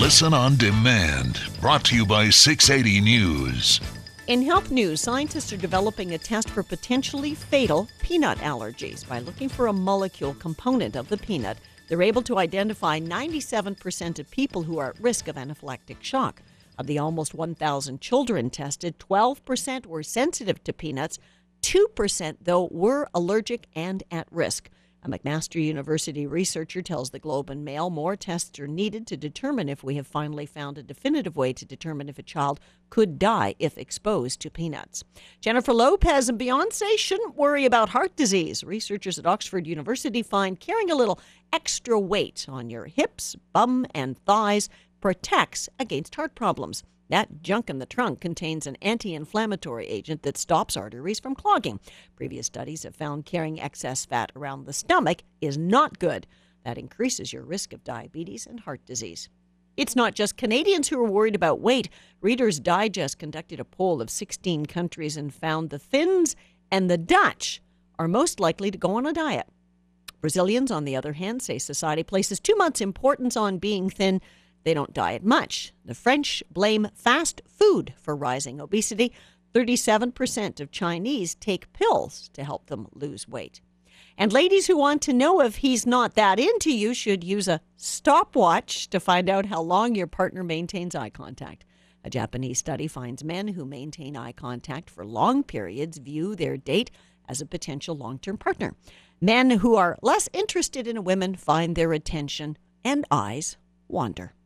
Listen on demand. Brought to you by 680 News. In health news, scientists are developing a test for potentially fatal peanut allergies. By looking for a molecule component of the peanut, they're able to identify 97% of people who are at risk of anaphylactic shock. Of the almost 1,000 children tested, 12% were sensitive to peanuts. 2%, though, were allergic and at risk. A McMaster University researcher tells the Globe and Mail more tests are needed to determine if we have finally found a definitive way to determine if a child could die if exposed to peanuts. Jennifer Lopez and Beyonce shouldn't worry about heart disease. Researchers at Oxford University find carrying a little extra weight on your hips, bum, and thighs protects against heart problems. That junk in the trunk contains an anti-inflammatory agent that stops arteries from clogging. Previous studies have found carrying excess fat around the stomach is not good. That increases your risk of diabetes and heart disease. It's not just Canadians who are worried about weight. Reader's Digest conducted a poll of 16 countries and found the Finns and the Dutch are most likely to go on a diet. Brazilians, on the other hand, say society places too much importance on being thin. They don't diet much. The French blame fast food for rising obesity. 37% of Chinese take pills to help them lose weight. And ladies who want to know if he's not that into you should use a stopwatch to find out how long your partner maintains eye contact. A Japanese study finds men who maintain eye contact for long periods view their date as a potential long-term partner. Men who are less interested in women find their attention and eyes wander.